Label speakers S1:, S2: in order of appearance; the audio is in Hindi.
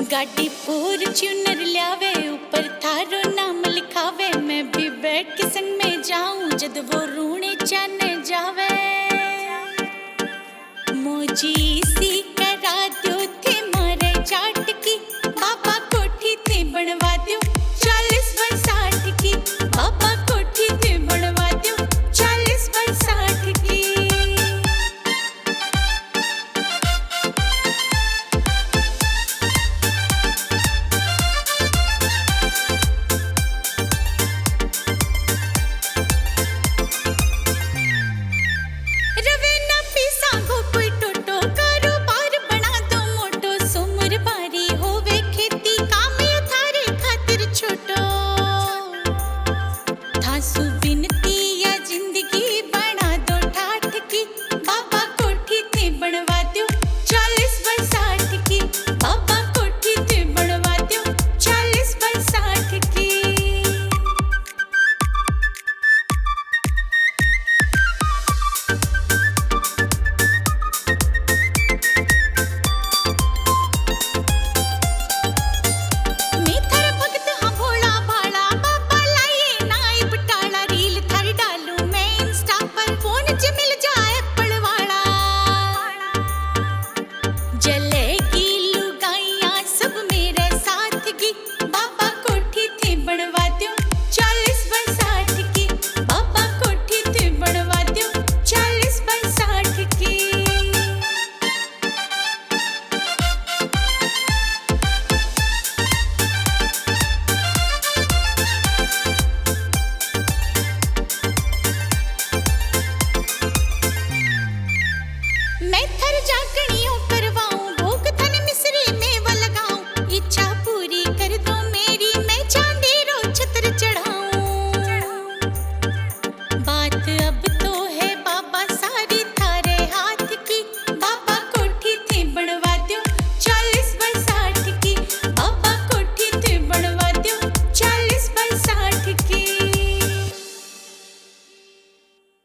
S1: गाड़ी फॉर्च्यूनर ल्यावे, ऊपर थारो नाम लिखावे। मैं भी बैठ के संग में जाऊं जद वो रूणे जाने जावे। मोजी सी करा दो थे मारे चाट की, बाबा कोठी थे बनवा दो 40 बाय 60 की। बाबा कोठी थे बनवा दो 40 बाय 60 की। मैं थर जागनी